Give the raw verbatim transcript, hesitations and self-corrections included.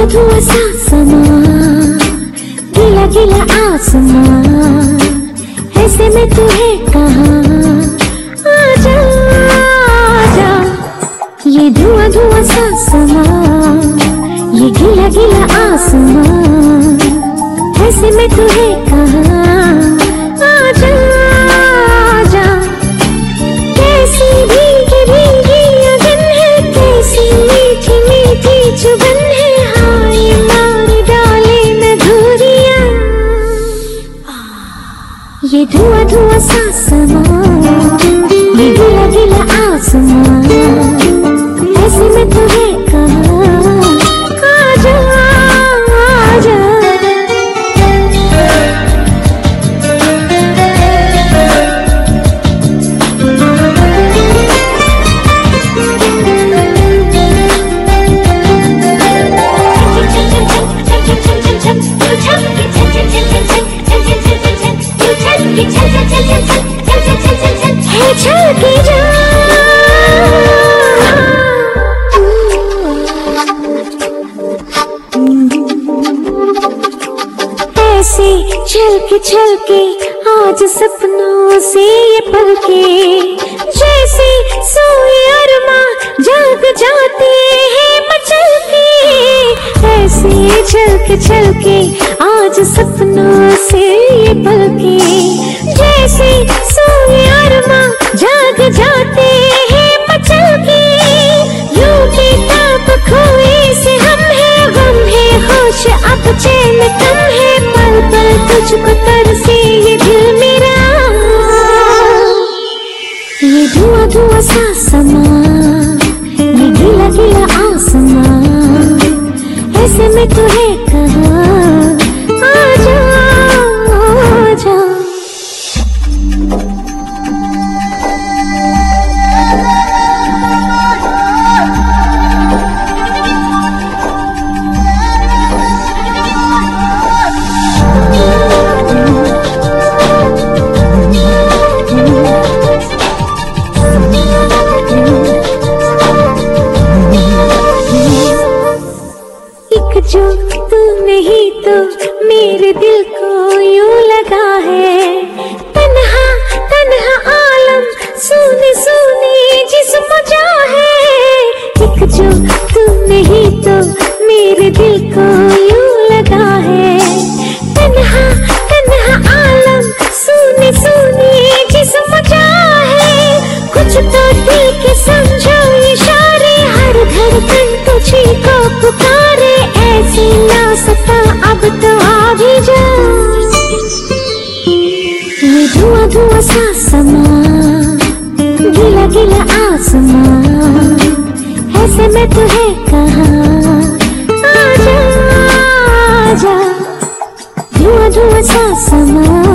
धुआं धुआं सा समा, गीला गीला आसमां, ऐसे में तुम्हें कहाँ, आजा आजा। ये धुआं धुआं सा समा, ये गीला गीला आसमां, ऐसे में तुम्हें कहाँ, आजा आजा। कैसी भीगी भीगी अगन है, कैसी मीठी मीठी चुभन है, हाय मारी डाले में धुरियां। ये धुआं धुआं सा समा, ये गीला गीला आसमां, ऐसे में तुम्हें कहाँ, आजा आजा। ऐसे छलके छलके आज सपनों से ये पलके, जैसे सोए अरमां जाग जाते हैं मचल के। ऐसे छलके छलके आज सपनों से ये पलके, जैसे सोए अरमां जाग जाते हैं मचल के। यूं बेताब खोए से हम हैं, हम हैं होश अब चैन कम है, पल पल तुझको तरसे ये दिल मेरा। ये धुआं धुआं सा समा, ये गीला गीला आसमां, ऐसे में तुम्हें कहाँ, आजा आजा। जो तू नहीं तो मेरे दिल को यूं लगा है, तन्हा तन्हा आलम सुने सुने जिस्म जा है। एक जो तू नहीं तो मेरे दिल को यूं लगा है, तन्हा तन्हा आलम सुने सुने जिस्म जा है। कुछ तो दिल के समझो इशारे, हर धड़कन तुझी को पुकारे, ऐसी ना सता अब तो आ भी जा। ये धुआं धुआं सा समा, गीला गीला आसमां, ऐसे में तुम्हें कहाँ, आजा आजा। धुआं धुआं सा समा,